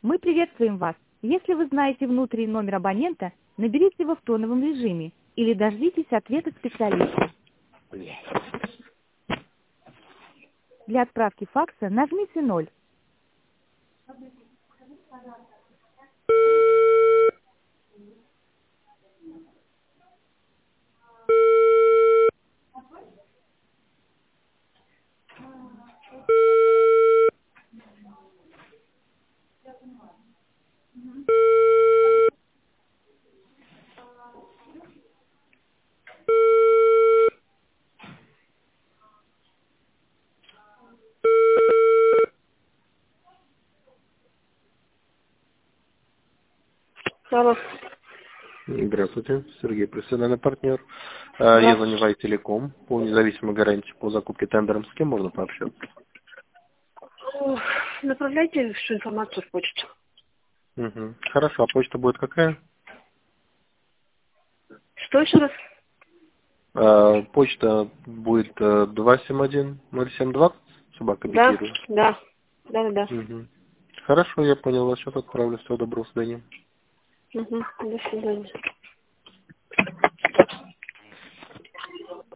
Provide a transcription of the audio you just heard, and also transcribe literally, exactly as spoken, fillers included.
Мы приветствуем вас. Если вы знаете внутренний номер абонента, наберите его в тоновом режиме или дождитесь ответа специалиста. Для отправки факса нажмите ноль. Алло. Здравствуйте, Сергей, профессиональный партнер. А, Я звоню в Ай-Телеком по независимой гарантии по закупке тендером. С кем можно пообщаться? Ох, направляйте всю информацию в почту. Угу. Хорошо, а почта будет какая? Что еще раз? А, почта будет э, два семь один ноль семь два, собака Да, битирует. да, да, да, да. Угу. Хорошо, я понял, вас сейчас отправлю. Всего доброго, свидания. Угу. До свидания.